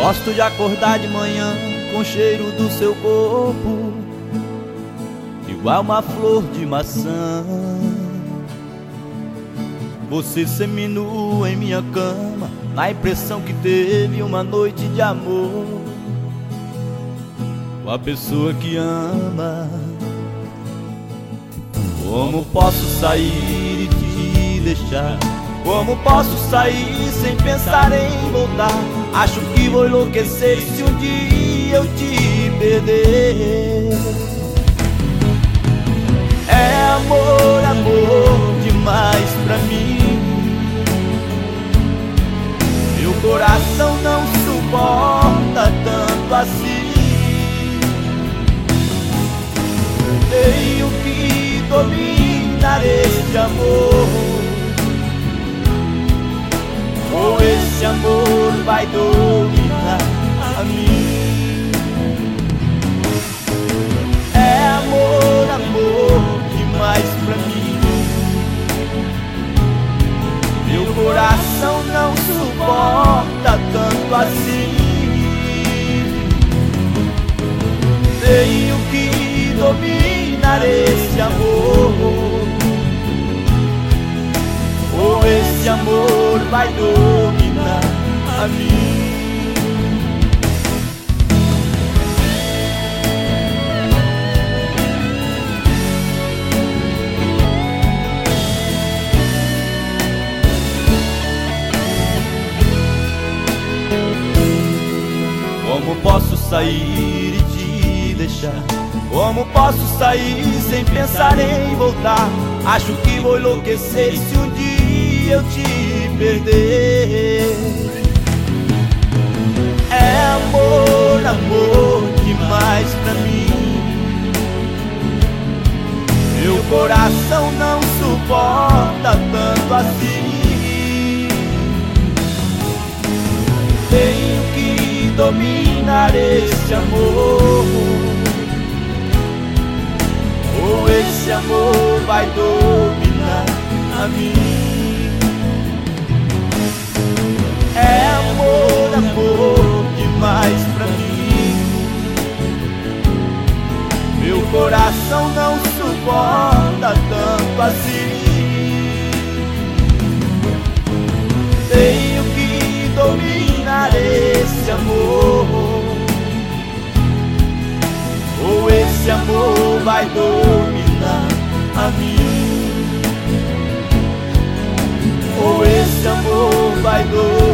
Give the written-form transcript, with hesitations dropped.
Gosto de acordar de manhã com o cheiro do seu corpo, igual uma flor de maçã. Você seminua em minha cama, na impressão que teve uma noite de amor com a pessoa que ama. Como posso sair e te deixar? Como posso sair sem pensar em voltar? Acho que vou enlouquecer se um dia eu te perder. É amor, amor demais pra mim. Meu coração não suporta tanto assim. Tenho que dominar esse amor, ou esse amor vai dominar a mim. É amor, amor demais pra mim. Meu coração não suporta tanto assim. Tenho que dominar esse amor, ou esse amor vai dominar a mim. Como posso sair e te deixar? Como posso sair sem pensar em voltar? Acho que vou enlouquecer se um dia eu te perder. É amor, amor demais pra mim. Meu coração não suporta tanto assim. Tenho que dominar esse amor, ou esse amor vai dominar a mim. É amor, amor demais pra mim. Meu coração não suporta tanto assim. Tenho que dominar esse amor, ou esse amor vai dominar a mim, ou esse amor vai dominar.